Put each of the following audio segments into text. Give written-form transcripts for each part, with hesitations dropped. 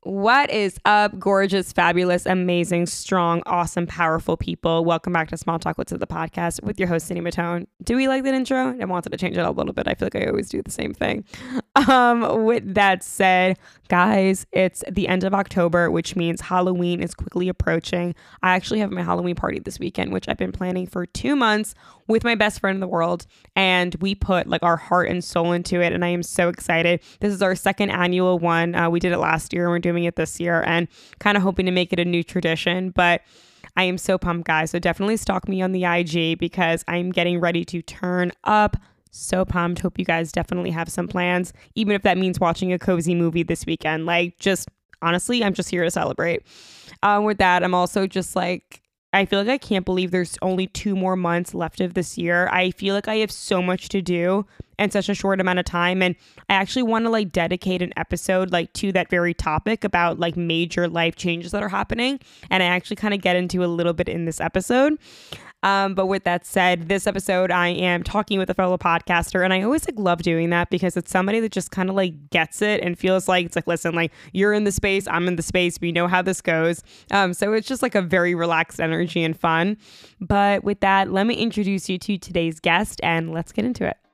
What is up, gorgeous, fabulous, amazing, strong, awesome, powerful people? Welcome back to Small Talk What's the podcast with your host, Cindy Matone. Do we like that intro? I wanted to change it a little bit. I feel like I always do the same thing. With that said, guys, it's the end of October, which means Halloween is quickly approaching. I actually have my Halloween party this weekend, which I've been planning for 2 months with my best friend in the world, and we put like our heart and soul into it, and I am so excited. This is our second annual one. We did it last year and we're doing it this year, and kind of hoping to make it a new tradition, but I am so pumped, guys. So definitely stalk me on the IG because I'm getting ready to turn up. So pumped. Hope you guys definitely have some plans, even if that means watching a cozy movie this weekend. Like, just honestly, I'm just here to celebrate. With that, I'm also just like, I feel like I can't believe there's only 2 more months left of this year. I feel like I have so much to do in such a short amount of time. And I actually want to like dedicate an episode like to that very topic about like major life changes that are happening. And I actually kind of get into a little bit in this episode. But with that said, this episode, I am talking with a fellow podcaster, and I always like love doing that because it's somebody that just kind of like gets it and feels like it's like, listen, like you're in the space, I'm in the space, we know how this goes. So it's just like a very relaxed energy and fun. But with that, let me introduce you to today's guest and let's get into it.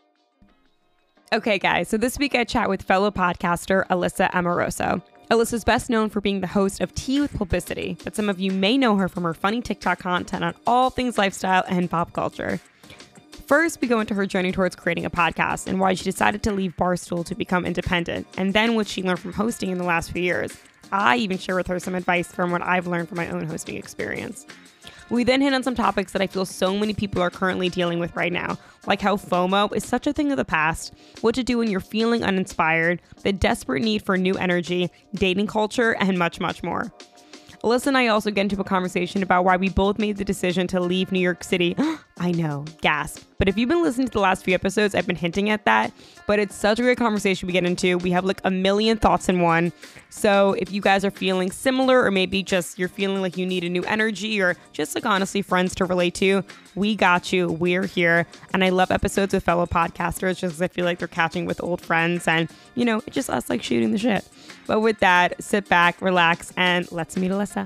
Okay, guys, so this week I chat with fellow podcaster Alyssa Amoroso. Alyssa's best known for being the host of Tea with Publicity, but some of you may know her from her funny TikTok content on all things lifestyle and pop culture. First, we go into her journey towards creating a podcast and why she decided to leave Barstool to become independent, and then what she learned from hosting in the last few years. I even share with her some advice from what I've learned from my own hosting experience. We then hit on some topics that I feel so many people are currently dealing with right now, like how FOMO is such a thing of the past, what to do when you're feeling uninspired, the desperate need for new energy, dating culture, and much, much more. Alyssa and I also get into a conversation about why we both made the decision to leave New York City. I know, gasp. But if you've been listening to the last few episodes, I've been hinting at that. But it's such a great conversation we get into. We have like a million thoughts in one. So if you guys are feeling similar, or maybe just you're feeling like you need a new energy, or just like honestly friends to relate to, we got you. We're here. And I love episodes with fellow podcasters just because I feel like they're catching with old friends and, you know, it's just us like shooting the shit. But with that, sit back, relax, and let's meet Alyssa.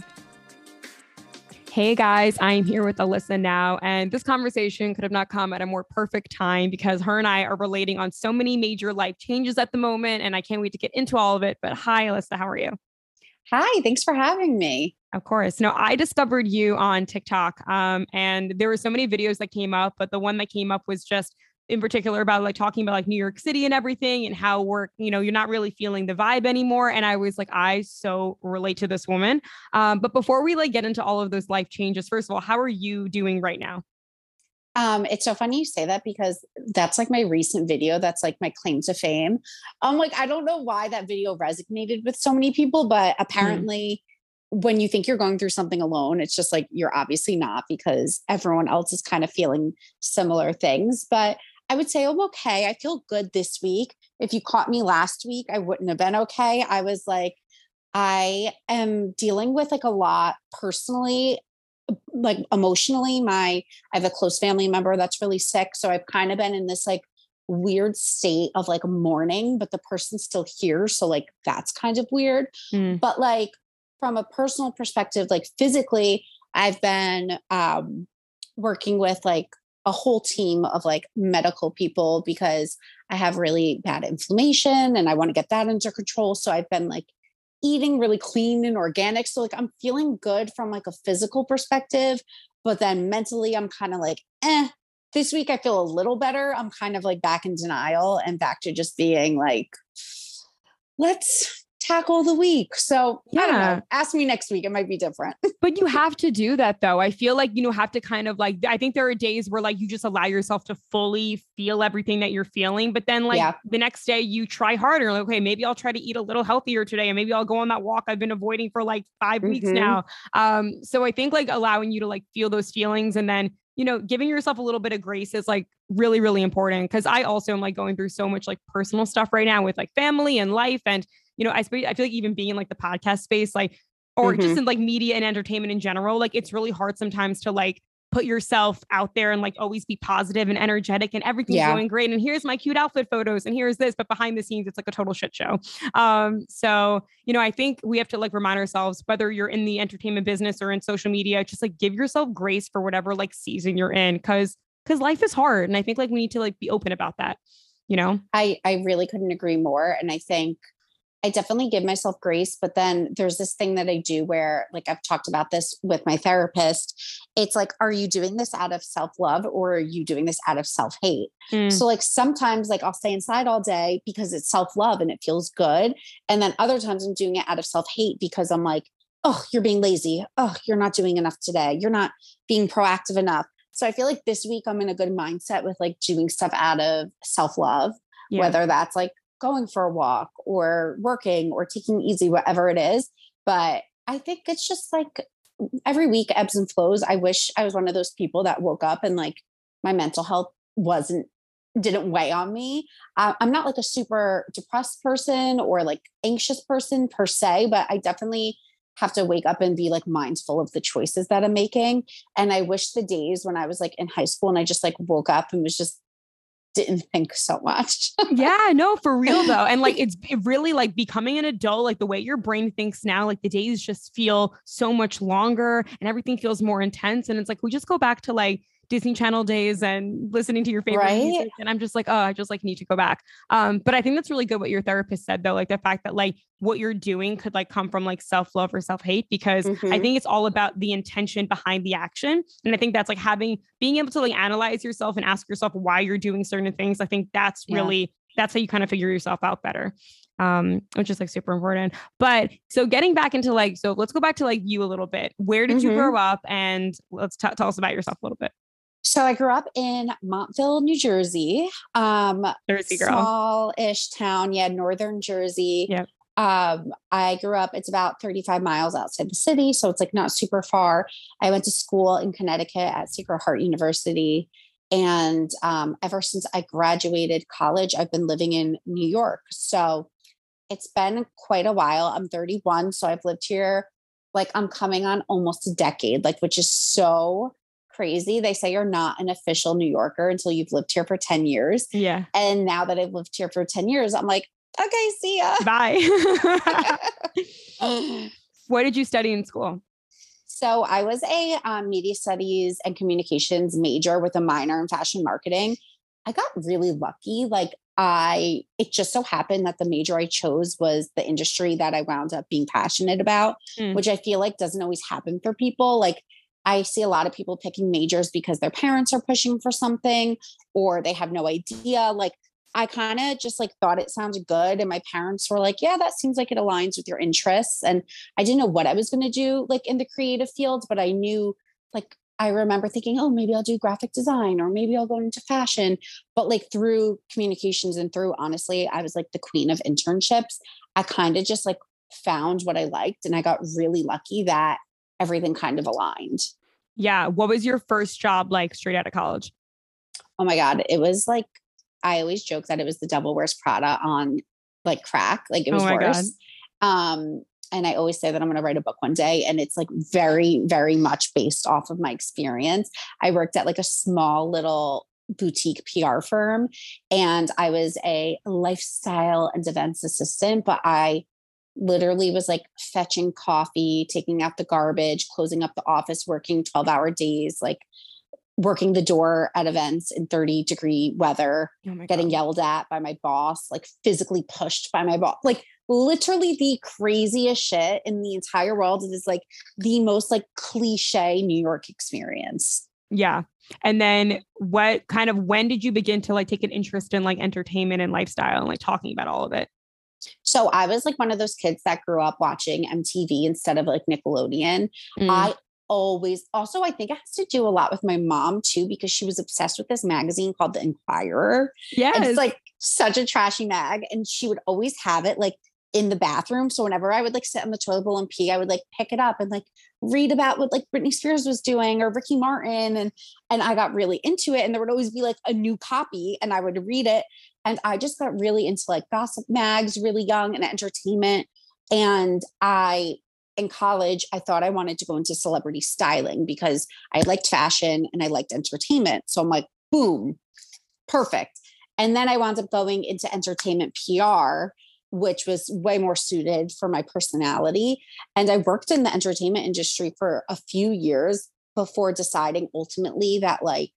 Hey guys, I'm here with Alyssa now, and this conversation could have not come at a more perfect time because her and I are relating on so many major life changes at the moment, and I can't wait to get into all of it. But hi, Alyssa, how are you? Hi, thanks for having me. Of course. No, I discovered you on TikTok, and there were so many videos that came up, but the one that came up was just in particular about like talking about like New York City and everything and how you're not really feeling the vibe anymore. And I was like, I so relate to this woman. But before we like get into all of those life changes, first of all, how are you doing right now? It's so funny you say that because that's like my recent video. That's like my claim to fame. Like, I don't know why that video resonated with so many people, but apparently when you think you're going through something alone, it's just like, you're obviously not because everyone else is kind of feeling similar things. But I would say I'm okay. I feel good this week. If you caught me last week, I wouldn't have been okay. I was like, I am dealing with like a lot personally, like emotionally. I have a close family member that's really sick. So I've kind of been in this like weird state of like mourning, but the person's still here. So like, that's kind of weird. But like from a personal perspective, like physically, I've been working with like a whole team of like medical people because I have really bad inflammation and I want to get that under control. So I've been like eating really clean and organic. So like I'm feeling good from like a physical perspective, but then mentally I'm kind of like, this week I feel a little better. I'm kind of like back in denial and back to just being like, let's tackle the week. So I don't know. Ask me next week. It might be different. But you have to do that though. I feel like, have to kind of like, I think there are days where like you just allow yourself to fully feel everything that you're feeling. But then like the next day you try harder. Like, okay, maybe I'll try to eat a little healthier today. And maybe I'll go on that walk I've been avoiding for like 5 weeks now. So I think like allowing you to like feel those feelings and then, giving yourself a little bit of grace is like really, really important. Cause I also am like going through so much like personal stuff right now with like family and life. And I feel like even being in like the podcast space, like, or just in like media and entertainment in general, like it's really hard sometimes to like put yourself out there and like always be positive and energetic and everything's Yeah. going great. And here's my cute outfit photos and here's this, but behind the scenes, it's like a total shit show. So, you know, I think we have to like remind ourselves, whether you're in the entertainment business or in social media, just like give yourself grace for whatever like season you're in. Cause life is hard. And I think like we need to like be open about that, you know? I really couldn't agree more. And I think I definitely give myself grace, but then there's this thing that I do where, like, I've talked about this with my therapist. It's like, are you doing this out of self-love or are you doing this out of self-hate? So like sometimes like I'll stay inside all day because it's self-love and it feels good. And then other times I'm doing it out of self-hate because I'm like, oh, you're being lazy. Oh, you're not doing enough today. You're not being proactive enough. So I feel like this week I'm in a good mindset with like doing stuff out of self-love, whether that's like going for a walk or working or taking easy, whatever it is. But I think it's just like every week ebbs and flows. I wish I was one of those people that woke up and like my mental health didn't weigh on me. I'm not like a super depressed person or like anxious person per se, but I definitely have to wake up and be like mindful of the choices that I'm making. And I wish the days when I was like in high school and I just like woke up and was just didn't think so much. Yeah, no, for real though. And like, it really like becoming an adult, like the way your brain thinks now, like the days just feel so much longer and everything feels more intense. And it's like, we just go back to like Disney Channel days and listening to your favorite music. And I'm just like, oh, I just like need to go back. But I think that's really good what your therapist said though, like the fact that like what you're doing could like come from like self-love or self-hate, because I think it's all about the intention behind the action. And I think that's like being able to like analyze yourself and ask yourself why you're doing certain things. I think that's really, that's how you kind of figure yourself out better. Which is like super important. But so getting back into like, so let's go back to like you a little bit. Where did you grow up? And let's tell us about yourself a little bit. So I grew up in Montville, New Jersey. Jersey girl. Small-ish town. Yeah. Northern Jersey. Yep. I grew up, it's about 35 miles outside the city. So it's like not super far. I went to school in Connecticut at Sacred Heart University. And ever since I graduated college, I've been living in New York. So it's been quite a while. I'm 31. So I've lived here, like I'm coming on almost a decade, like, which is so crazy. They say you're not an official New Yorker until you've lived here for 10 years. Yeah. And now that I've lived here for 10 years, I'm like, okay, see ya. Bye. What did you study in school? So I was a media studies and communications major with a minor in fashion marketing. I got really lucky. Like it just so happened that the major I chose was the industry that I wound up being passionate about, which I feel like doesn't always happen for people. Like I see a lot of people picking majors because their parents are pushing for something or they have no idea. Like I kind of just like thought it sounded good. And my parents were like, yeah, that seems like it aligns with your interests. And I didn't know what I was going to do like in the creative fields, but I knew like, I remember thinking, oh, maybe I'll do graphic design or maybe I'll go into fashion. But like through communications and through, honestly, I was like the queen of internships. I kind of just like found what I liked. And I got really lucky that everything kind of aligned. Yeah. What was your first job like straight out of college? Oh my God. It was like, I always joke that it was the Devil Wears Prada on like crack. Like it was worse. And I always say that I'm going to write a book one day. And it's like very, very much based off of my experience. I worked at like a small little boutique PR firm and I was a lifestyle and events assistant, but I literally was like fetching coffee, taking out the garbage, closing up the office, working 12-hour days, like working the door at events in 30-degree weather, getting yelled at by my boss, like physically pushed by my boss, like literally the craziest shit in the entire world. It is like the most like cliche New York experience. Yeah. And then when did you begin to like take an interest in like entertainment and lifestyle and like talking about all of it? So I was like one of those kids that grew up watching MTV instead of like Nickelodeon. I think it has to do a lot with my mom too, because she was obsessed with this magazine called The Inquirer. Yeah. It's like such a trashy mag. And she would always have it like in the bathroom. So whenever I would like sit on the toilet bowl and pee, I would like pick it up and like read about what like Britney Spears was doing or Ricky Martin. And I got really into it. And there would always be like a new copy and I would read it. And I just got really into like gossip mags really young and entertainment. And I in college, I thought I wanted to go into celebrity styling because I liked fashion and I liked entertainment. So I'm like, boom, perfect. And then I wound up going into entertainment PR, which was way more suited for my personality. And I worked in the entertainment industry for a few years before deciding ultimately that like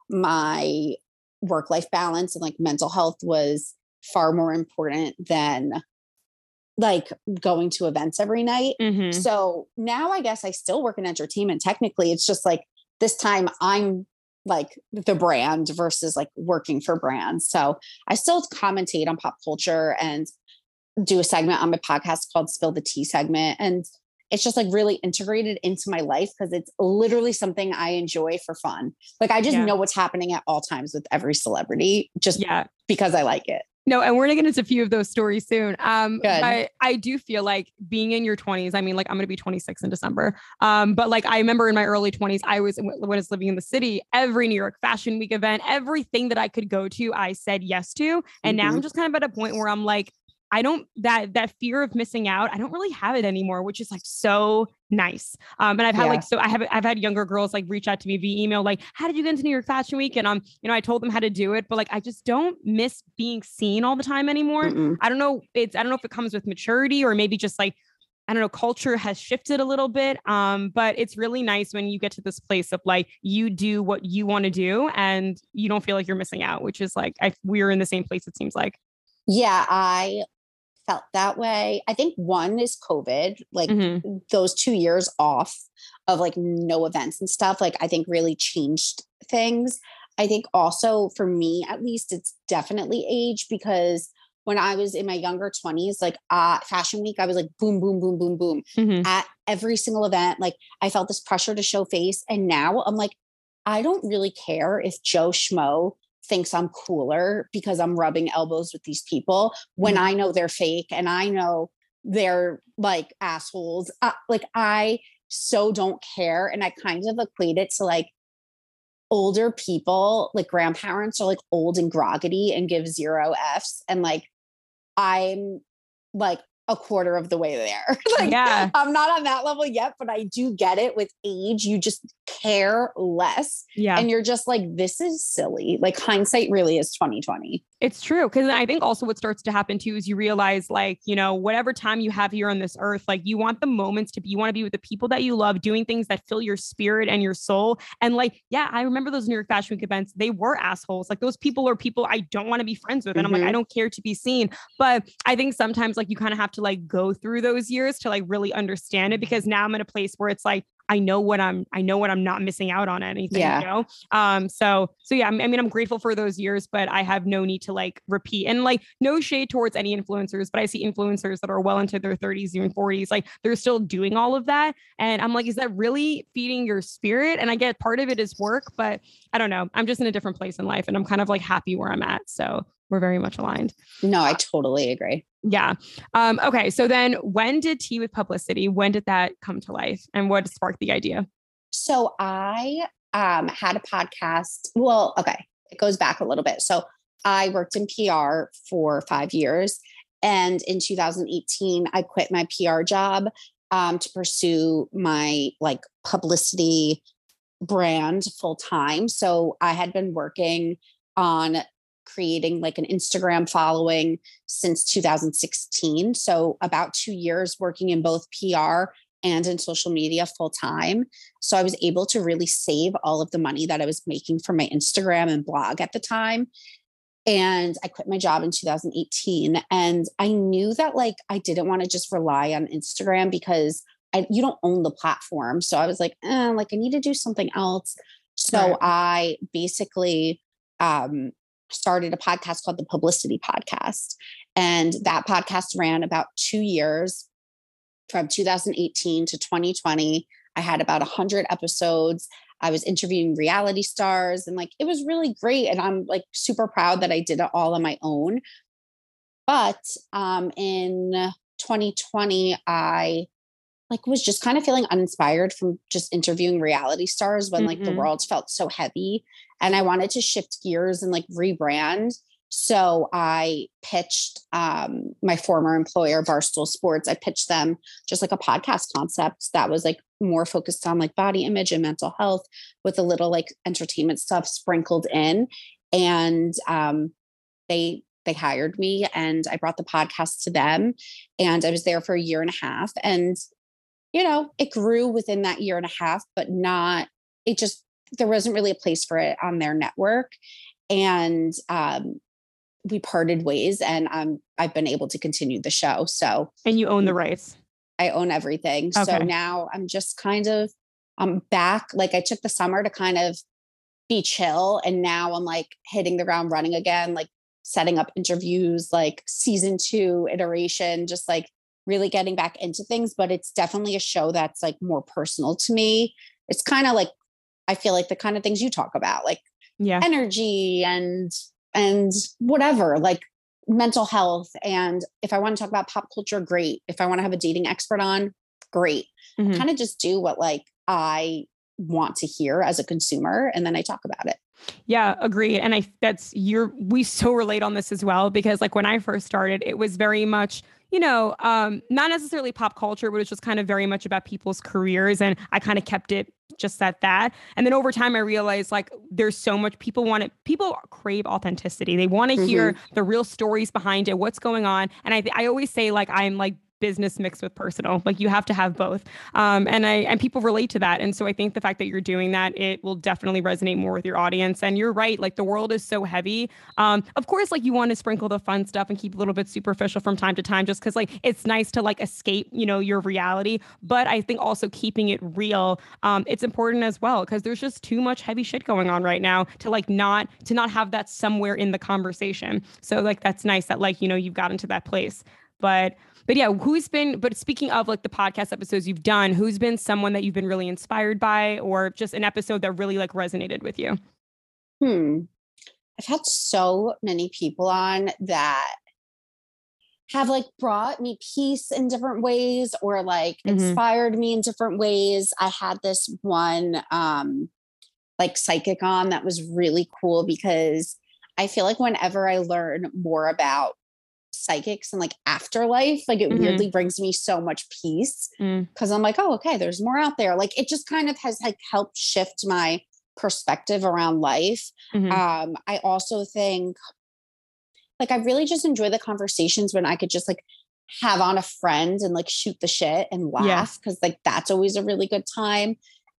my work-life balance and like mental health was far more important than like going to events every night. Mm-hmm. So now I guess I still work in entertainment. Technically, it's just like this time I'm like the brand versus like working for brands. So I still commentate on pop culture and do a segment on my podcast called Spill the Tea segment. And it's just like really integrated into my life because it's literally something I enjoy for fun. Like I just know what's happening at all times with every celebrity just because I like it. No, and we're going to get into a few of those stories soon. But I do feel like being in your 20s, I mean, like I'm going to be 26 in December. But like I remember in my early 20s, when I was living in the city, every New York Fashion Week event, everything that I could go to, I said yes to. And now I'm just kind of at a point where I'm like, I don't, that fear of missing out, I don't really have it anymore, which is like so nice. And I've had I've had younger girls like reach out to me via email, like, how did you get into New York Fashion Week? And I told them how to do it, but like, I just don't miss being seen all the time anymore. I don't know if it comes with maturity or maybe just like, I don't know, culture has shifted a little bit. But it's really nice when you get to this place of like, you do what you want to do and you don't feel like you're missing out, which is like, we're in the same place, it seems like. Yeah, I felt that way. I think one is COVID, like those 2 years off of like no events and stuff, like I think really changed things. I think also for me, at least it's definitely age because when I was in my younger 20s, like Fashion Week, I was like, boom, boom, boom, boom, boom at every single event. Like I felt this pressure to show face. And now I'm like, I don't really care if Joe Schmo thinks I'm cooler because I'm rubbing elbows with these people when I know they're fake and I know they're like assholes. Like I so don't care. And I kind of equate it to like older people, like grandparents are like old and groggedy and give 0 Fs. And like, I'm like a quarter of the way there. Like I'm not on that level yet, but I do get it with age. You just care less. Yeah. And you're just like, this is silly. Like hindsight really is 2020. It's true. Cause I think also what starts to happen too is you realize like, whatever time you have here on this earth, like you want the moments you want to be with the people that you love, doing things that fill your spirit and your soul. And like, I remember those New York Fashion Week events. They were assholes. Like those people are people I don't want to be friends with. And I'm like, I don't care to be seen. But I think sometimes like you kind of have to like go through those years to like really understand it because now I'm in a place where it's like, I know what I'm not missing out on anything, So yeah, I mean, I'm grateful for those years, but I have no need to like repeat and like no shade towards any influencers, but I see influencers that are well into their 30s, even 40s, like they're still doing all of that. And I'm like, is that really feeding your spirit? And I get part of it is work, but I don't know. I'm just in a different place in life and I'm kind of like happy where I'm at. So we're very much aligned. No, I totally agree. Yeah. Okay. So then when did Tea with Publicity, when did that come to life and what sparked the idea? So I had a podcast. Well, okay. It goes back a little bit. So I worked in PR for 5 years. And in 2018, I quit my PR job to pursue my like publicity brand full time. So I had been working on creating like an Instagram following since 2016. So about 2 years working in both PR and in social media full time. So I was able to really save all of the money that I was making from my Instagram and blog at the time. And I quit my job in 2018. And I knew that like, I didn't want to just rely on Instagram because you don't own the platform. So I was like, I need to do something else. So I basically, started a podcast called the Publicity Podcast. And that podcast ran about 2 years from 2018 to 2020. I had about 100 episodes. I was interviewing reality stars and like, it was really great. And I'm like super proud that I did it all on my own. But in 2020, I like was just kind of feeling uninspired from just interviewing reality stars when like the world felt so heavy and I wanted to shift gears and like rebrand. So I pitched my former employer, Barstool Sports. I pitched them just like a podcast concept that was like more focused on like body image and mental health with a little like entertainment stuff sprinkled in. And they hired me and I brought the podcast to them, and I was there for a year and a half. And, you know, it grew within that year and a half, but not, it just, there wasn't really a place for it on their network. And we parted ways, and I've been able to continue the show. So, and you own the rights. I own everything. Okay. So now I'm just I'm back. Like I took the summer to kind of be chill. And now I'm like hitting the ground running again, like setting up interviews, like season 2 iteration, just like really getting back into things. But it's definitely a show that's like more personal to me. It's kind of like, I feel like the kind of things you talk about, like energy and whatever, like mental health. And if I want to talk about pop culture, great. If I want to have a dating expert on, great. Kind of just do what like I want to hear as a consumer, and then I talk about it. Yeah, agreed. And we so relate on this as well, because like when I first started, it was very much, you know, not necessarily pop culture, but it's just kind of very much about people's careers. And I kind of kept it just at that. And then over time, I realized like there's so much people crave authenticity. They want to hear the real stories behind it, what's going on. And I always say like, I'm like business mixed with personal, like you have to have both. And people relate to that. And so I think the fact that you're doing that, it will definitely resonate more with your audience. And you're right. Like the world is so heavy. Of course, like you want to sprinkle the fun stuff and keep a little bit superficial from time to time, just because like it's nice to like escape, you know, your reality. But I think also keeping it real, it's important as well, because there's just too much heavy shit going on right now to like not have that somewhere in the conversation. So like, that's nice that like, you know, you've gotten to that place. But yeah, but speaking of like the podcast episodes you've done, who's been someone that you've been really inspired by, or just an episode that really like resonated with you? I've had so many people on that have like brought me peace in different ways, or like inspired me in different ways. I had this one like psychic on that was really cool, because I feel like whenever I learn more about psychics and like afterlife, like it weirdly brings me so much peace, because I'm like, oh, okay, there's more out there. Like it just kind of has like helped shift my perspective around life. I also think like I really just enjoy the conversations when I could just like have on a friend and like shoot the shit and laugh, because like that's always a really good time.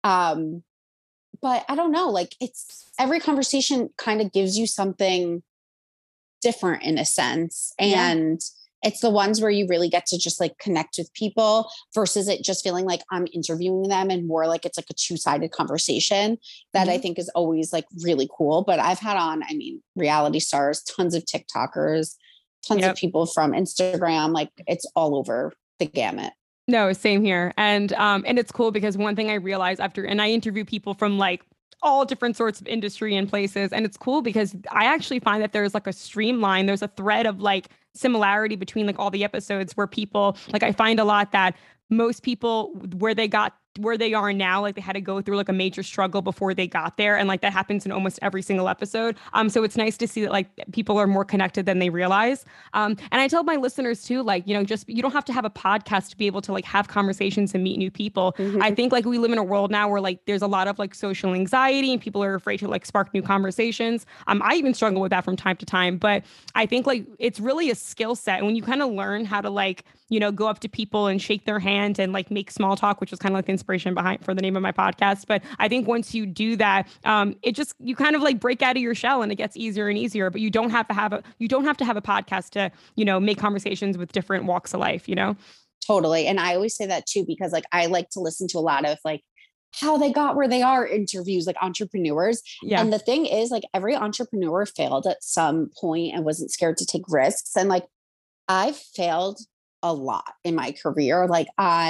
But I don't know, like it's every conversation kind of gives you something different in a sense. And it's the ones where you really get to just like connect with people, versus it just feeling like I'm interviewing them, and more like it's like a two-sided conversation that I think is always like really cool. But I've had on, I mean, reality stars, tons of TikTokers, tons of people from Instagram, like it's all over the gamut. No, same here. And it's cool because one thing I realized and I interview people from like all different sorts of industry and places. And it's cool because I actually find that there's like there's a thread of like similarity between like all the episodes, where people, like I find a lot that most people where they are now, like they had to go through like a major struggle before they got there. And like that happens in almost every single episode. So it's nice to see that like people are more connected than they realize. And I tell my listeners too, like, you know, just, you don't have to have a podcast to be able to like have conversations and meet new people. I think like we live in a world now where like there's a lot of like social anxiety and people are afraid to like spark new conversations. I even struggle with that from time to time, but I think like it's really a skill set. And when you kind of learn how to like, you know, go up to people and shake their hand and like make small talk, which was kind of like the inspiration for the name of my podcast. But I think once you do that, you kind of like break out of your shell and it gets easier and easier, but you don't have to have a podcast to, you know, make conversations with different walks of life, you know? Totally. And I always say that too, because like, I like to listen to a lot of like how they got where they are interviews, like entrepreneurs. Yeah. And the thing is like every entrepreneur failed at some point and wasn't scared to take risks. And like, I failed a lot in my career. Like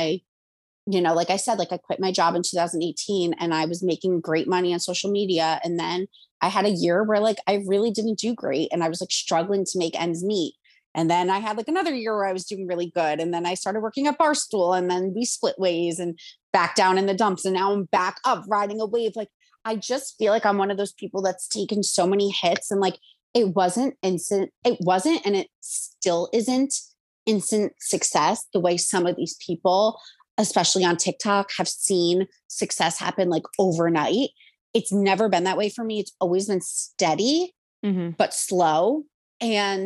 like I said, like I quit my job in 2018 and I was making great money on social media. And then I had a year where like, I really didn't do great. And I was like struggling to make ends meet. And then I had like another year where I was doing really good. And then I started working at Barstool, and then we split ways and back down in the dumps. And now I'm back up riding a wave. Like, I just feel like I'm one of those people that's taken so many hits and like it wasn't instant. It wasn't, and it still isn't instant success the way some of these people, especially on TikTok, have seen success happen like overnight. It's never been that way for me. It's always been steady, but slow. And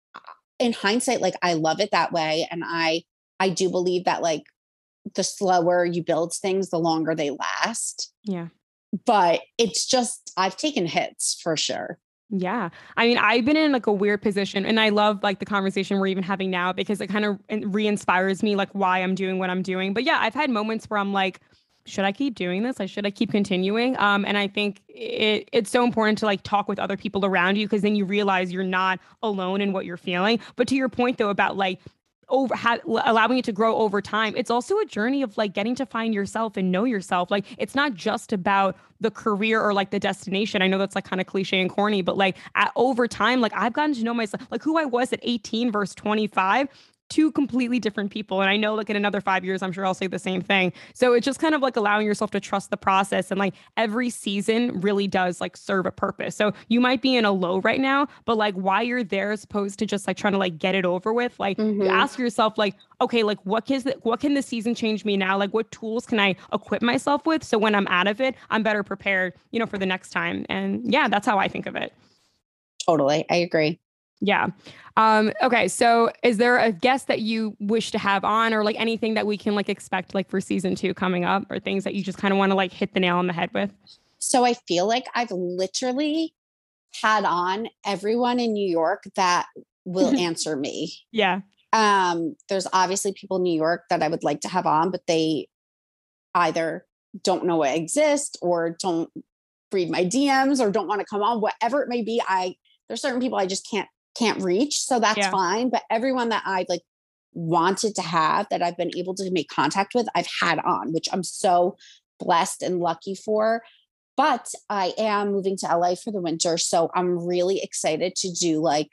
in hindsight, like I love it that way. And I do believe that like the slower you build things, the longer they last. Yeah. But it's just, I've taken hits for sure. Yeah. I mean, I've been in like a weird position, and I love like the conversation we're even having now because it kind of re-inspires me like why I'm doing what I'm doing. But yeah, I've had moments where I'm like, should I keep doing this? Should I keep continuing? And I think it's so important to like talk with other people around you, because then you realize you're not alone in what you're feeling. But to your point though, about like allowing it to grow over time, it's also a journey of like getting to find yourself and know yourself. Like it's not just about the career or like the destination. I know that's like kind of cliche and corny, but like over time, like I've gotten to know myself, like who I was at 18 versus 25, two completely different people. And I know like in another 5 years, I'm sure I'll say the same thing. So it's just kind of like allowing yourself to trust the process. And like every season really does like serve a purpose. So you might be in a low right now, but like why you're there as opposed to just like trying to like get it over with, like you ask yourself like, okay, like what can the season change me now? Like what tools can I equip myself with? So when I'm out of it, I'm better prepared, for the next time. And yeah, that's how I think of it. Totally. I agree. Yeah. Okay. So is there a guest that you wish to have on, or like anything that we can like expect like for season 2 coming up, or things that you just kind of want to like hit the nail on the head with? So I feel like I've literally had on everyone in New York that will answer me. Yeah. There's obviously people in New York that I would like to have on, but they either don't know I exist or don't read my DMs or don't want to come on, whatever it may be. There's certain people I just can't reach. So that's fine. But everyone that I like wanted to have, that I've been able to make contact with, I've had on, which I'm so blessed and lucky for. But I am moving to LA for the winter. So I'm really excited to do like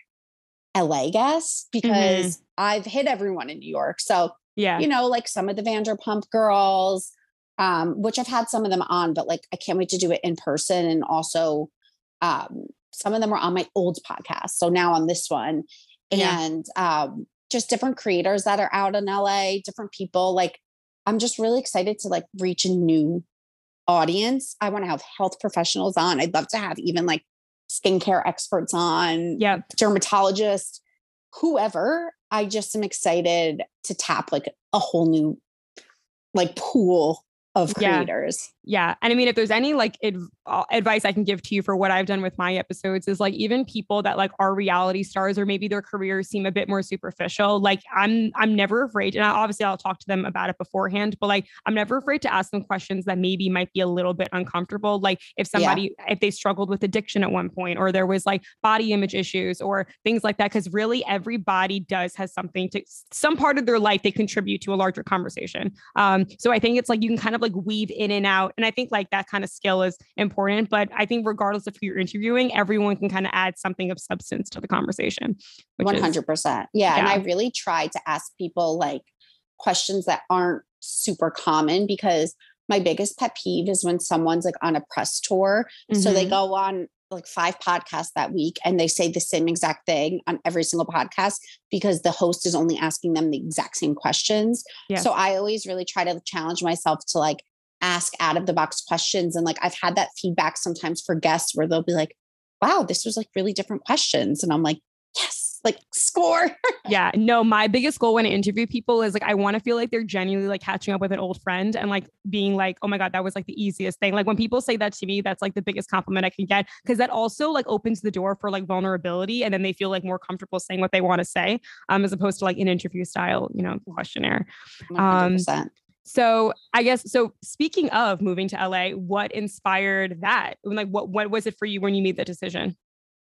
LA guests, because I've hit everyone in New York. So, like some of the Vanderpump girls, which I've had some of them on, but like, I can't wait to do it in person. And also, some of them were on my old podcast. So now on this one, and just different creators that are out in LA, different people. Like, I'm just really excited to like reach a new audience. I want to have health professionals on. I'd love to have even like skincare experts on, dermatologists, whoever. I just am excited to tap like a whole new like pool of creators. Yeah. And I mean, if there's any like advice I can give to you for what I've done with my episodes, is like even people that like are reality stars, or maybe their careers seem a bit more superficial. Like I'm never afraid. And obviously I'll talk to them about it beforehand, but like, I'm never afraid to ask them questions that maybe might be a little bit uncomfortable. Like if they struggled with addiction at one point, or there was like body image issues or things like that. Cause really everybody has something to some part of their life they contribute to a larger conversation. So I think it's like, you can kind of like weave in and out. And I think like that kind of skill is important, but I think regardless of who you're interviewing, everyone can kind of add something of substance to the conversation. 100%. Yeah. And I really try to ask people like questions that aren't super common, because my biggest pet peeve is when someone's like on a press tour. So they go on like 5 podcasts that week and they say the same exact thing on every single podcast, because the host is only asking them the exact same questions. So I always really try to challenge myself to like ask out of the box questions. And like, I've had that feedback sometimes for guests where they'll be like, wow, this was like really different questions. And I'm like, yes, like score. Yeah, no, my biggest goal when I interview people is like, I want to feel like they're genuinely like catching up with an old friend, and like being like, oh my God, that was like the easiest thing. Like when people say that to me, that's like the biggest compliment I can get, because that also like opens the door for like vulnerability. And then they feel like more comfortable saying what they want to say, as opposed to like an interview style, questionnaire. 100%. So I guess, so speaking of moving to LA, what inspired that? Like, what was it for you when you made that decision?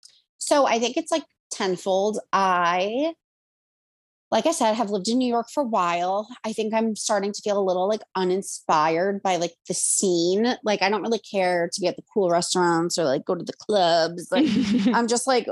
So I think it's like tenfold. Like I said, have lived in New York for a while. I think I'm starting to feel a little like uninspired by like the scene. Like, I don't really care to be at the cool restaurants or like go to the clubs. Like, I'm just like,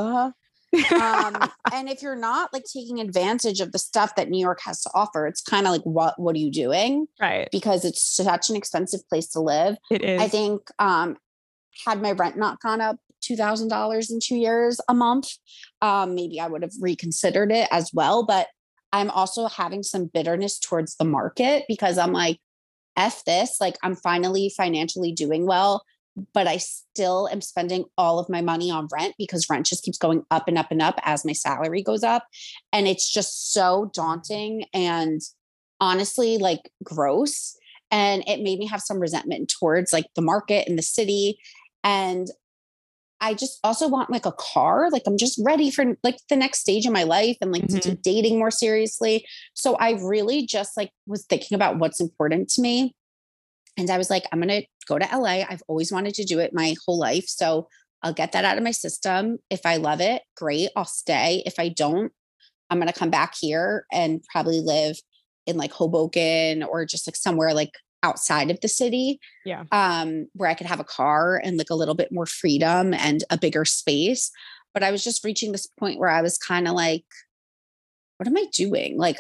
and if you're not like taking advantage of the stuff that New York has to offer, it's kind of like, what are you doing? Right. Because it's such an expensive place to live. It is. I think, had my rent not gone up $2,000 in 2 years a month, maybe I would have reconsidered it as well. But I'm also having some bitterness towards the market because I'm like, F this, like I'm finally financially doing well, but I still am spending all of my money on rent because rent just keeps going up and up and up as my salary goes up. And it's just so daunting and honestly like gross. And it made me have some resentment towards like the market and the city. And I just also want like a car. Like I'm just ready for like the next stage of my life and like to Mm-hmm. do dating more seriously. So I really just like was thinking about what's important to me. And I was like, I'm going to go to LA. I've always wanted to do it my whole life. So I'll get that out of my system. If I love it, great, I'll stay. If I don't, I'm going to come back here and probably live in like Hoboken or just like somewhere like outside of the city. Yeah. Where I could have a car and like a little bit more freedom and a bigger space. But I was just reaching this point where I was kind of like, what am I doing? Like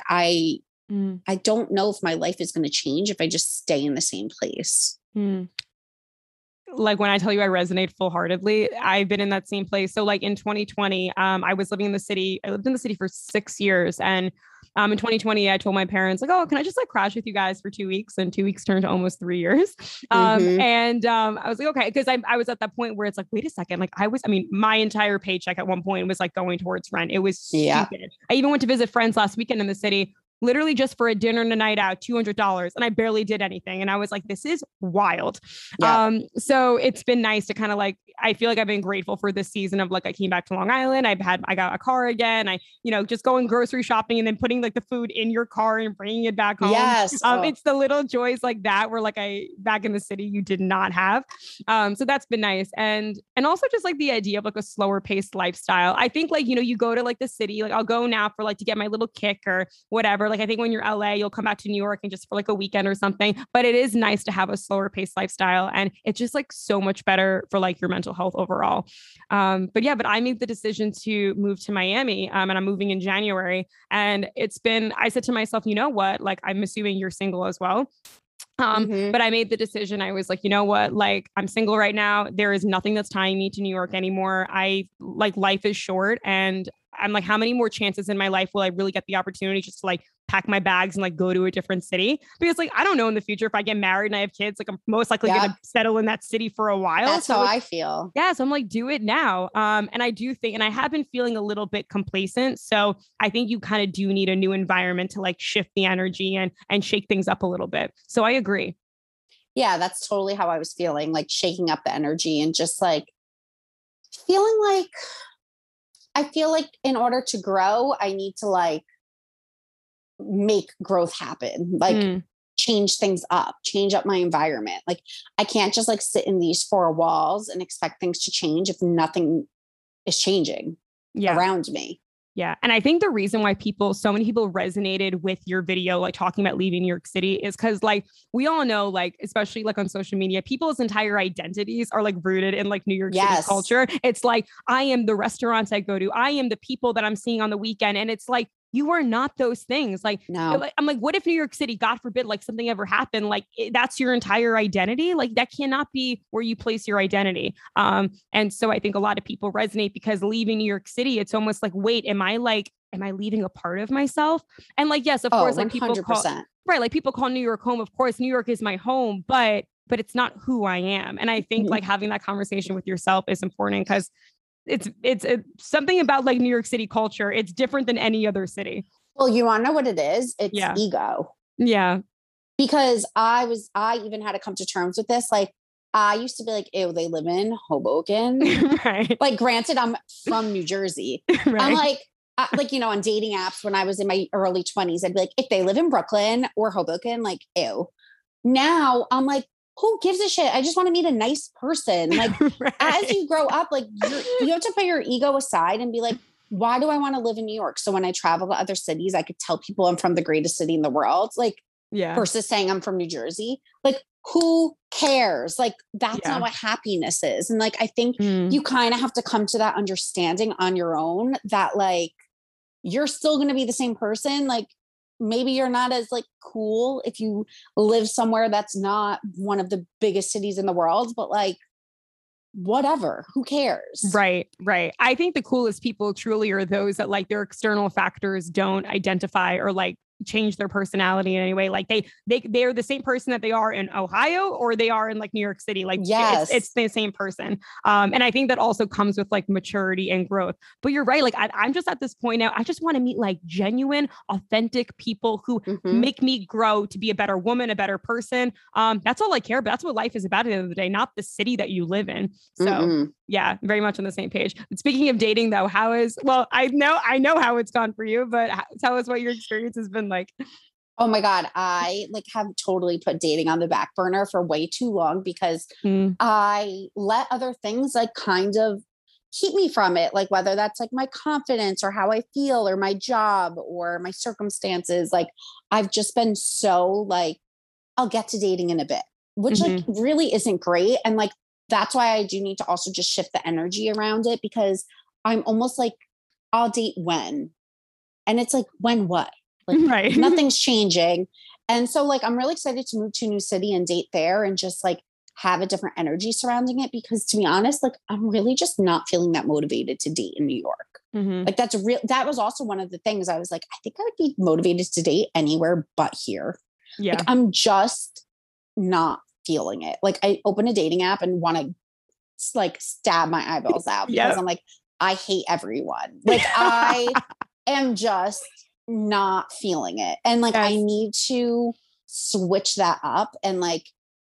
I don't know if my life is going to change if I just stay in the same place. Like when I tell you I resonate full heartedly, I've been in that same place. So like in 2020, I was living in the city. I lived in the city for 6 years. And in 2020, I told my parents like, oh, can I just like crash with you guys for 2 weeks? And 2 weeks turned to almost 3 years. I was like, okay. Cause I was at that point where it's like, wait a second. Like I mean, my entire paycheck at one point was like going towards rent. It was stupid. I even went to visit friends last weekend in the city, literally just for a dinner and a night out, $200. And I barely did anything. And I was like, this is wild. Yeah. So it's been nice to kind of like, I feel like I've been grateful for this season of like, I came back to Long Island. I got a car again. Just going grocery shopping and then putting like the food in your car and bringing it back home. Yes. It's the little joys like that where like back in the city, you did not have. So that's been nice. And also just like the idea of like a slower paced lifestyle. I think like, you go to like the city, like I'll go now for like to get my little kick or whatever. Like I think when you're LA, you'll come back to New York and just for like a weekend or something, but it is nice to have a slower paced lifestyle. And it's just like so much better for like your mental health overall. But I made the decision to move to Miami and I'm moving in January. And I said to myself, you know what, like, I'm assuming you're single as well. But I made the decision. I was like, you know what? Like, I'm single right now. There is nothing that's tying me to New York anymore. Life is short. And I'm like, how many more chances in my life will I really get the opportunity just to like pack my bags and like go to a different city? Because like, I don't know in the future if I get married and I have kids, like I'm most likely going to settle in that city for a while. That's how I feel. Yeah. So I'm like, do it now. And I do think, and I have been feeling a little bit complacent. So I think you kind of do need a new environment to like shift the energy and shake things up a little bit. So I agree. Yeah, that's totally how I was feeling, like shaking up the energy and just like feeling like, I feel like in order to grow, I need to like make growth happen, like change things up, change up my environment. Like I can't just like sit in these four walls and expect things to change if nothing is changing around me. Yeah. And I think the reason why so many people resonated with your video, like talking about leaving New York City is because like, we all know, like, especially like on social media, people's entire identities are like rooted in like New York City culture. It's like, I am the restaurants I go to. I am the people that I'm seeing on the weekend. And it's like, you are not those things. Like, no. I'm like, what if New York City, God forbid, like something ever happened? Like that's your entire identity. Like that cannot be where you place your identity. And so I think a lot of people resonate because leaving New York City, it's almost like, wait, am I leaving a part of myself? And like, yes, of course, like 100%. Like people call New York home. Of course, New York is my home, but it's not who I am. And I think like having that conversation with yourself is important because it's something about like New York City culture. It's different than any other city. Well, you want to know what it is? It's ego. Yeah. Because I even had to come to terms with this. Like I used to be like, ew, they live in Hoboken. Right. Like granted, I'm from New Jersey. Right. I'm like, on dating apps when I was in my early 20s, I'd be like, if they live in Brooklyn or Hoboken, like, ew. Now I'm like, who gives a shit? I just want to meet a nice person. Like as you grow up, like you have to put your ego aside and be like, why do I want to live in New York? So when I travel to other cities, I could tell people I'm from the greatest city in the world. Like versus saying I'm from New Jersey. Like who cares? Like that's not what happiness is. And like, I think you kind of have to come to that understanding on your own that like, you're still going to be the same person. Like maybe you're not as like cool if you live somewhere that's not one of the biggest cities in the world, but like whatever, who cares? Right, right. I think the coolest people truly are those that like their external factors don't identify or like change their personality in any way. Like they're the same person that they are in Ohio or they are in like New York City. Like it's Yes. the same person. And I think that also comes with like maturity and growth. But you're right. Like I'm just at this point now. I just want to meet like genuine, authentic people who make me grow to be a better woman, a better person. That's all I care about. That's what life is about at the end of the day, not the city that you live in. So yeah, very much on the same page. But speaking of dating though, I know how it's gone for you, but tell us what your experience has been like. Oh my God. I like have totally put dating on the back burner for way too long because I let other things like kind of keep me from it. Like whether that's like my confidence or how I feel or my job or my circumstances. Like I've just been so like, I'll get to dating in a bit, which like really isn't great. And like, that's why I do need to also just shift the energy around it because I'm almost like, I'll date when, and it's like, when, what? Like nothing's changing. And so like, I'm really excited to move to a new city and date there and just like have a different energy surrounding it. Because to be honest, like I'm really just not feeling that motivated to date in New York. Like that was also one of the things I was like, I think I would be motivated to date anywhere but here. Yeah. Like, I'm just not feeling it. Like I open a dating app and want to like stab my eyeballs out because I'm like, I hate everyone. Like I am just not feeling it. And like, I need to switch that up. And like,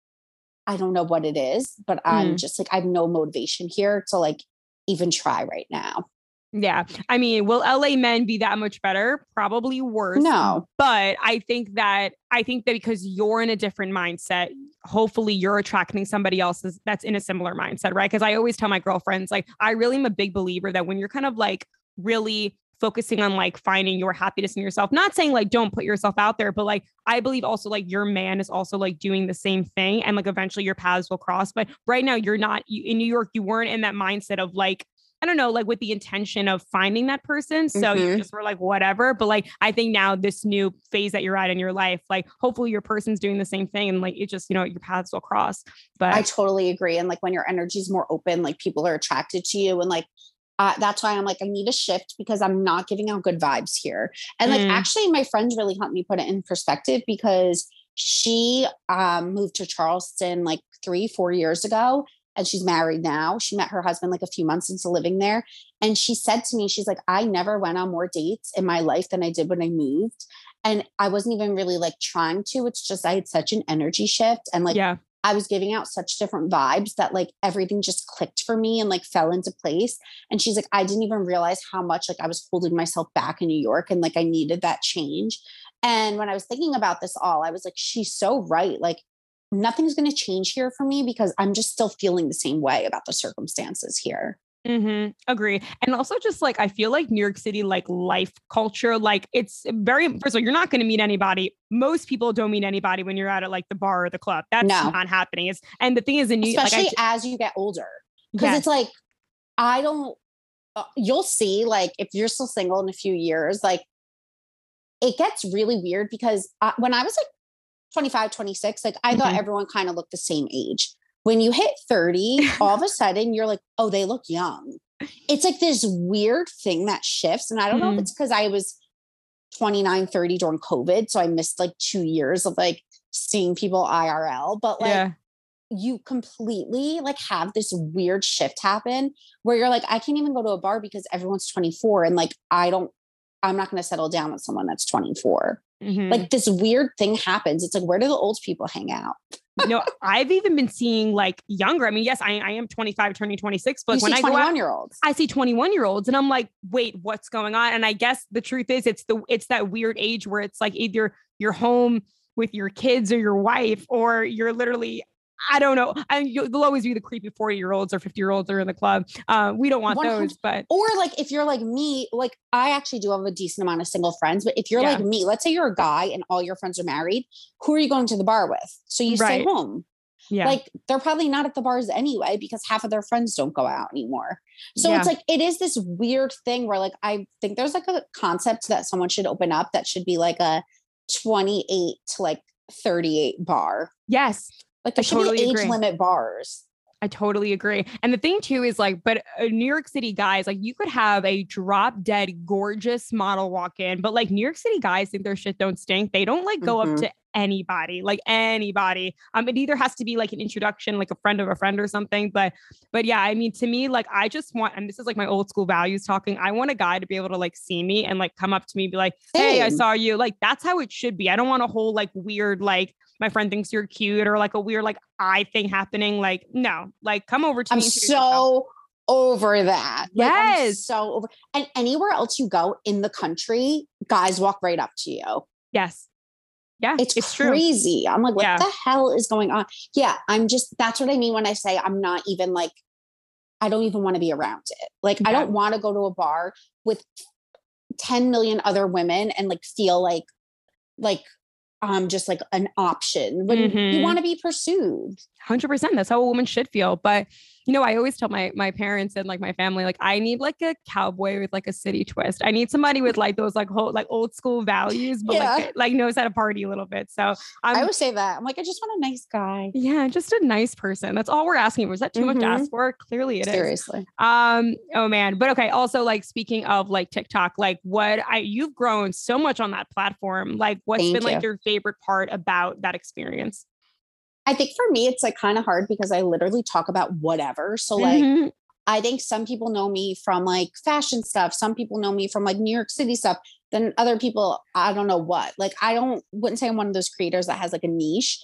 I don't know what it is, but I'm just like, I have no motivation here to like even try right now. Yeah. I mean, will LA men be that much better? Probably worse. No. But I think that because you're in a different mindset, hopefully you're attracting somebody else that's in a similar mindset, right? Because I always tell my girlfriends, like, I really am a big believer that when you're kind of like really focusing on like finding your happiness in yourself, not saying like don't put yourself out there, but like I believe also like your man is also like doing the same thing and like eventually your paths will cross. But right now you're not in New York, you weren't in that mindset of like, I don't know, like with the intention of finding that person. So you just were like, whatever. But like, I think now this new phase that you're at in your life, like hopefully your person's doing the same thing and like, it just, your paths will cross. But I totally agree. And like when your energy is more open, like people are attracted to you and like, that's why I'm like, I need a shift because I'm not giving out good vibes here. And like, actually my friend really helped me put it in perspective because she moved to Charleston like 3-4 years ago. And she's married now. She met her husband like a few months into living there. And she said to me, she's like, I never went on more dates in my life than I did when I moved. And I wasn't even really like trying to. It's just I had such an energy shift. And like, I was giving out such different vibes that like everything just clicked for me and like fell into place. And she's like, I didn't even realize how much like I was holding myself back in New York and like I needed that change. And when I was thinking about this all, I was like, she's so right. Like, nothing's going to change here for me because I'm just still feeling the same way about the circumstances here. Agree. And also just like, I feel like New York City, like life culture, like it's very, first of all, you're not going to meet anybody. Most people don't meet anybody when you're out at like the bar or the club. That's not happening. And the thing is in New York, especially as you get older, because it's like, you'll see like, if you're still single in a few years, like it gets really weird because when I was like 25, 26, like I thought everyone kind of looked the same age. When you hit 30, all of a sudden you're like, oh, they look young. It's like this weird thing that shifts. And I don't know if it's because I was 29, 30 during COVID. So I missed like 2 years of like seeing people IRL, but like you completely like have this weird shift happen where you're like, I can't even go to a bar because everyone's 24. And like, I'm not going to settle down with someone that's 24. Like this weird thing happens. It's like, where do the old people hang out? I've even been seeing like younger. I mean, yes, I am 25, turning 26, but when I go out, I see 21-year-olds and I'm like, wait, what's going on? And I guess the truth is it's that weird age where it's like either you're home with your kids or your wife, or you're literally, I don't know. There'll always be the creepy 40-year-olds or 50-year-olds that are in the club. We don't want 100. those, but. Or like, if you're like me, like I actually do have a decent amount of single friends, but if you're like me, let's say you're a guy and all your friends are married, who are you going to the bar with? So you stay home. Yeah. Like they're probably not at the bars anyway, because half of their friends don't go out anymore. So it's like, it is this weird thing where like, I think there's like a concept that someone should open up that should be like a 28 to like 38 bar. Yes. Like there should be age limit bars. I totally agree. And the thing too is like, but New York City guys, like you could have a drop dead gorgeous model walk in, but like New York City guys think their shit don't stink. They don't like go up Mhm. to anybody, like anybody. It either has to be like an introduction, like a friend of a friend or something. But yeah, I mean, to me, like I just want, and this is like my old school values talking. I want a guy to be able to like see me and like come up to me, and be like, "Hey, I Same. saw you." Like that's how it should be. I don't want a whole like weird like my friend thinks you're cute or like a weird like eye thing happening. Like, no, like come over to I'm me, introduce yourself. so over that. Like I'm Yes. so over. And anywhere else you go in the country, guys walk right up to you. Yes. Yeah, it's It's true. crazy. I'm like, what Yeah. the hell is going on? Yeah, I'm just, that's what I mean when I say I'm not even like, I don't even want to be around it. Like, I Yeah. don't want to go to a bar with 10 million other women and like feel like just like an option when you Mm-hmm. want to be pursued. 100%. That's how a woman should feel. But I always tell my parents and like my family, like I need like a cowboy with like a city twist. I need somebody with like those like whole like old school values, but Yeah. like knows how to party a little bit. So I I'm always say that. I'm like, I just want a nice guy. yeah, just a nice person. That's all we're asking. Was that too much to Mm-hmm. ask for? Clearly it is. Seriously. Oh man. But okay, also like speaking of like TikTok, like you've grown so much on that platform. Like what's been Thank like you. your favorite part about that experience? I think for me, it's like kind of hard because I literally talk about whatever. So, like, Mm-hmm. I think some people know me from like fashion stuff. Some people know me from like New York City stuff. Then other people, I don't know what. Like, wouldn't say I'm one of those creators that has like a niche.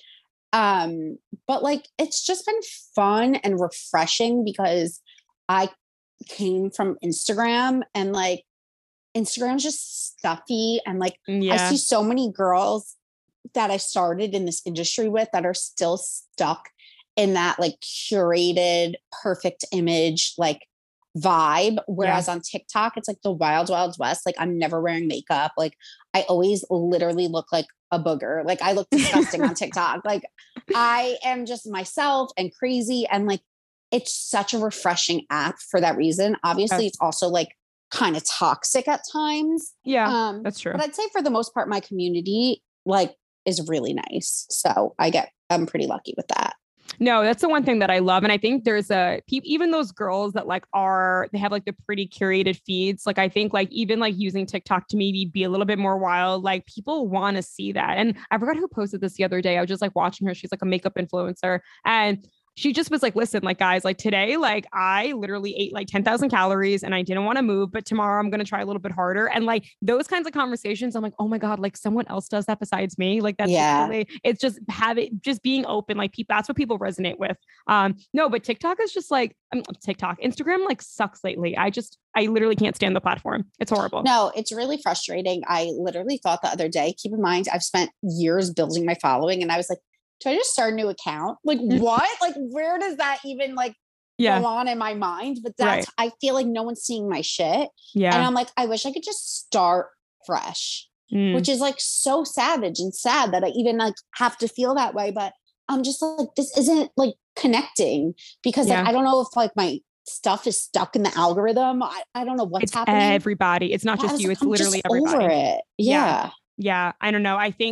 But like, it's just been fun and refreshing because I came from Instagram and like Instagram's just stuffy. And like, I Yeah. see so many girls that I started in this industry with that are still stuck in that like curated perfect image like vibe, Yeah. whereas on TikTok it's like the wild west. Like I'm never wearing makeup, like I always literally look like a booger, like I look disgusting on TikTok, like I am just myself and crazy, and like it's such a refreshing app for that reason. Obviously Yes. it's also like kind of toxic at times, Yeah, that's true. but I'd say for the most part my community like is really nice. So I'm pretty lucky with that. No, that's the one thing that I love. And I think there's even those girls that like they have like the pretty curated feeds. Like, I think like even like using TikTok to maybe be a little bit more wild, like people want to see that. And I forgot who posted this the other day. I was just like watching her. She's like a makeup influencer. And she just was like, listen, like guys, like today, like I literally ate like 10,000 calories and I didn't want to move, but tomorrow I'm going to try a little bit harder. And like those kinds of conversations, I'm like, oh my God, like someone else does that besides me. Like that's just Yeah. really, it's just just being open. Like people, that's what people resonate with. No, but TikTok is just like Instagram like sucks lately. I literally can't stand the platform. It's horrible. No, it's really frustrating. I literally thought the other day, keep in mind, I've spent years building my following and I was like, should I just start a new account? Like what? Like where does that even like Yeah. go on in my mind? But Right. I feel like no one's seeing my shit. Yeah. And I'm like, I wish I could just start fresh, which is like so savage and sad that I even like have to feel that way. But I'm just like, this isn't like connecting because Yeah. like, I don't know if like my stuff is stuck in the algorithm. I don't know what's It's happening. everybody. It's not But I just was you. like, It's I'm literally just everybody. over it. Yeah. Yeah. I don't know.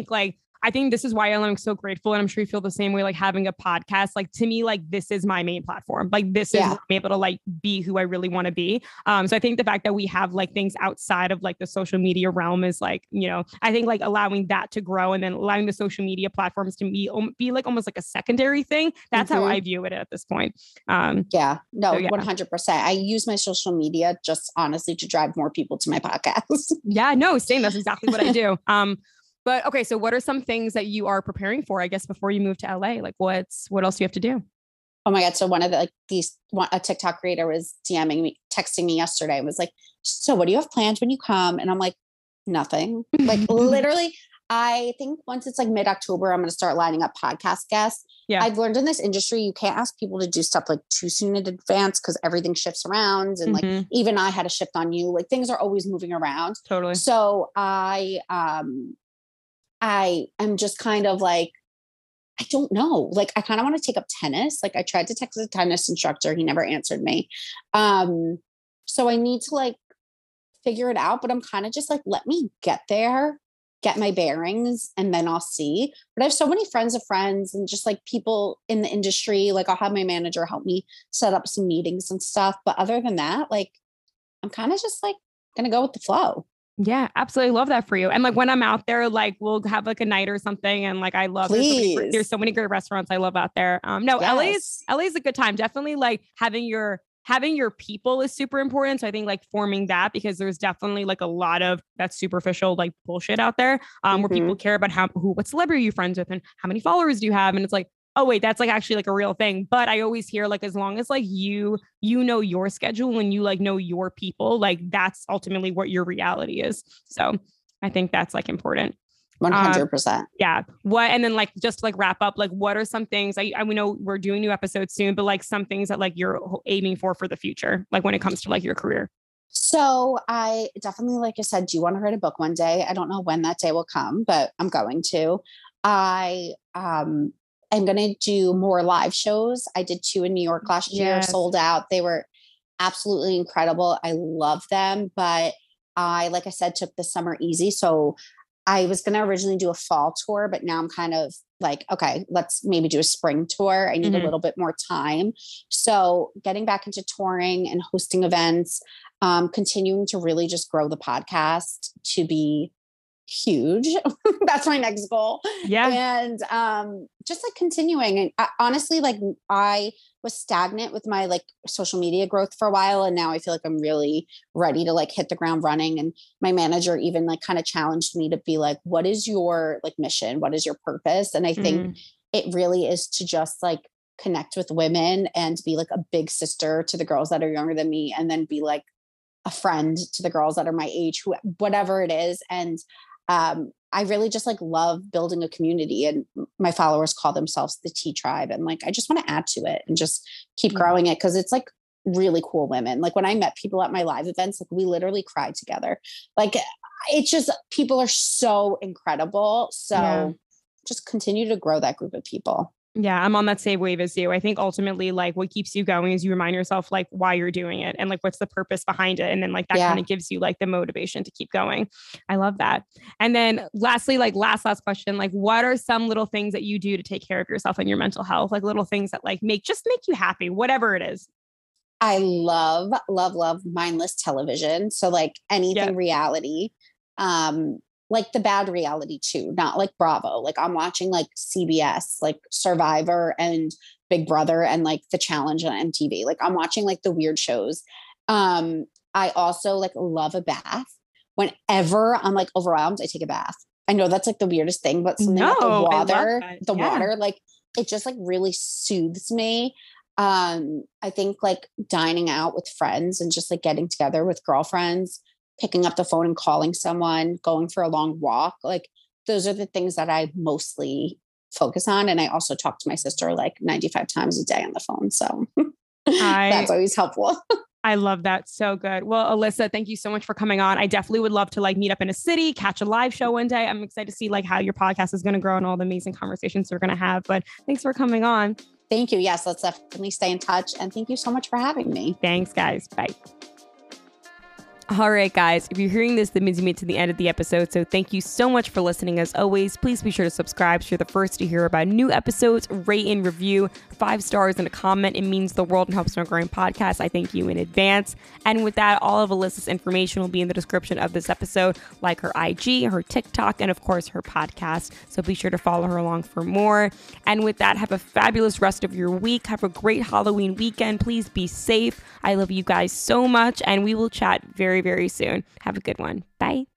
I think this is why I'm so grateful. And I'm sure you feel the same way, like having a podcast, like to me, like this is my main platform. Like this is where I'm able to like be who I really want to be. So I think the fact that we have like things outside of like the social media realm is like, I think like allowing that to grow and then allowing the social media platforms to be like almost like a secondary thing. That's how I view it at this point. Yeah, no, So, yeah. 100%. I use my social media just honestly to drive more people to my podcast. Yeah, no, same. That's exactly what I do. But okay, so what are some things that you are preparing for, I guess, before you move to LA? Like what else do you have to do? Oh my God. So one of the, a TikTok creator was texting me yesterday and was like, so what do you have planned when you come? And I'm like, nothing. Like literally, I think once it's like mid-October, I'm going to start lining up podcast guests. Yeah. I've learned in this industry, you can't ask people to do stuff like too soon in advance because everything shifts around. And like, even I had a shift on you, like things are always moving around. Totally. So I am just kind of like, I don't know. Like, I kind of want to take up tennis. Like I tried to text a tennis instructor. He never answered me. So I need to like figure it out, but I'm kind of just like, let me get there get my bearings and then I'll see. But I have so many friends of friends and just like people in the industry. Like I'll have my manager help me set up some meetings and stuff. But other than that, like I'm kind of just like going to go with the flow. Yeah, absolutely. Love that for you. And like when I'm out there, like we'll have like a night or something. And like, I love, there's so many great restaurants I love out there. No, yes. LA's a good time. Definitely like having your people is super important. So I think like forming that, because there's definitely like a lot of that superficial like bullshit out there where people care about what celebrity you're friends with and how many followers do you have. And it's like, oh wait, that's like actually like a real thing. But I always hear like, as long as like you know your schedule and you like know your people, like that's ultimately what your reality is. So I think that's like important. 100%. Yeah. And then like, just to like wrap up, like what are some things we know we're doing new episodes soon, but like some things that like you're aiming for the future, like when it comes to like your career? So I definitely, like I said, do want to write a book one day. I don't know when that day will come, but I'm going to. I'm going to do more live shows. I did 2 in New York last year, sold out. They were absolutely incredible. I love them, but I, like I said, took the summer easy. So I was going to originally do a fall tour, but now I'm kind of like, okay, let's maybe do a spring tour. I need a little bit more time. So getting back into touring and hosting events, continuing to really just grow the podcast to be huge. That's my next goal. Yeah. And just like continuing. And honestly, like I was stagnant with my like social media growth for a while. And now I feel like I'm really ready to like hit the ground running. And my manager even like kind of challenged me to be like, what is your like mission? What is your purpose? And I think it really is to just like connect with women and be like a big sister to the girls that are younger than me. And then be like a friend to the girls that are my age, whatever it is. And I really just like love building a community, and my followers call themselves the Tea Tribe. And like, I just want to add to it and just keep growing it. Cause it's like really cool women. Like when I met people at my live events, like we literally cried together. Like it's just, people are so incredible. So just continue to grow that group of people. Yeah, I'm on that same wave as you. I think ultimately, like what keeps you going is you remind yourself like why you're doing it and like what's the purpose behind it. And then like that kind of gives you like the motivation to keep going. I love that. And then lastly, like last question, like what are some little things that you do to take care of yourself and your mental health? Like little things that like make you happy, whatever it is. I love mindless television. So like anything reality. Like the bad reality too, not like Bravo. Like I'm watching like CBS, like Survivor and Big Brother and like The Challenge on MTV. Like I'm watching like the weird shows. I also like love a bath. Whenever I'm like overwhelmed, I take a bath. I know that's like the weirdest thing, but something about the water, like it just like really soothes me. I think like dining out with friends and just like getting together with girlfriends, picking up the phone and calling someone, going for a long walk. Like those are the things that I mostly focus on. And I also talk to my sister like 95 times a day on the phone. So that's always helpful. I love that. So good. Well, Alyssa, thank you so much for coming on. I definitely would love to like meet up in a city, catch a live show one day. I'm excited to see like how your podcast is going to grow and all the amazing conversations we're going to have. But thanks for coming on. Thank you. Yes, let's definitely stay in touch. And thank you so much for having me. Thanks, guys. Bye. All right, guys, if you're hearing this, that means you made it to the end of the episode. So thank you so much for listening. As always, please be sure to subscribe so you're the first to hear about new episodes, rate and review, 5 stars and a comment. It means the world and helps our growing podcast. I thank you in advance. And with that, all of Alyssa's information will be in the description of this episode, like her IG, her TikTok, and of course, her podcast. So be sure to follow her along for more. And with that, have a fabulous rest of your week. Have a great Halloween weekend. Please be safe. I love you guys so much, and we will chat very, very soon. Have a good one. Bye.